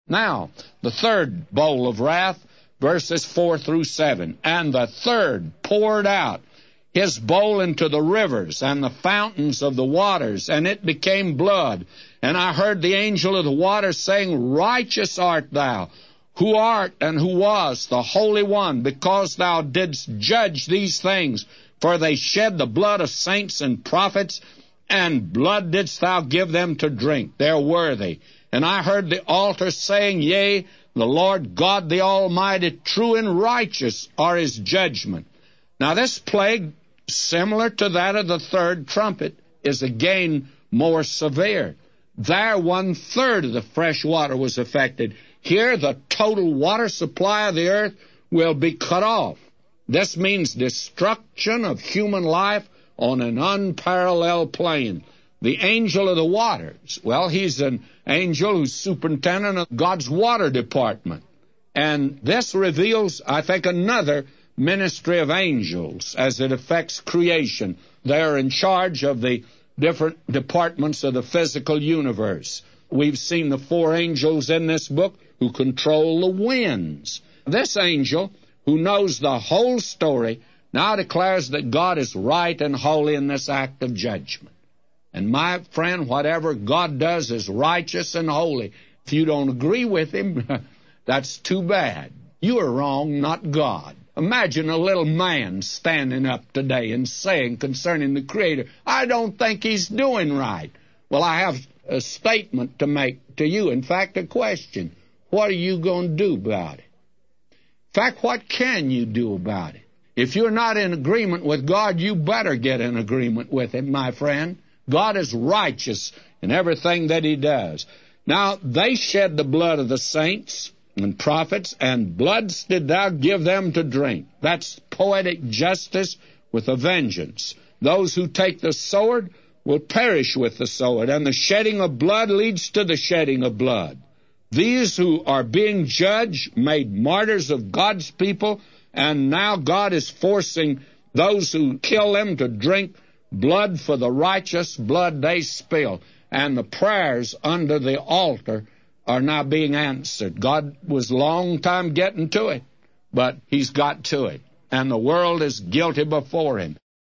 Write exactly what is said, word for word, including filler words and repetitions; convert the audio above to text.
Now, the third bowl of wrath, verses four through seven. And the third poured out his bowl into the rivers and the fountains of the waters, and it became blood. And I heard the angel of the waters saying, Righteous art thou, who art and who was the Holy One, because thou didst judge these things. For they shed the blood of saints and prophets, and blood didst thou give them to drink. They're worthy. And I heard the altar saying, Yea, the Lord God the Almighty, true and righteous are his judgment. Now this plague, similar to that of the third trumpet, is again more severe. There one-third of the fresh water was affected. Here the total water supply of the earth will be cut off. This means destruction of human life on an unparalleled plane. The angel of the waters, well, he's an angel who's superintendent of God's water department. And this reveals, I think, another ministry of angels as it affects creation. They're in charge of the different departments of the physical universe. We've seen the four angels in this book who control the winds. This angel, who knows the whole story, now declares that God is right and holy in this act of judgment. And my friend, whatever God does is righteous and holy. If you don't agree with him, that's too bad. You are wrong, not God. Imagine a little man standing up today and saying concerning the Creator, I don't think he's doing right. Well, I have a statement to make to you. In fact, a question. What are you going to do about it? In fact, what can you do about it? If you're not in agreement with God, you better get in agreement with him, my friend. God is righteous in everything that he does. Now, they shed the blood of the saints and prophets, and bloods did thou give them to drink. That's poetic justice with a vengeance. Those who take the sword will perish with the sword, and the shedding of blood leads to the shedding of blood. These who are being judged made martyrs of God's people, and now God is forcing those who kill them to drink blood for the righteous blood they spill. And the prayers under the altar are now being answered. God was a long time getting to it, but he's got to it. And the world is guilty before him.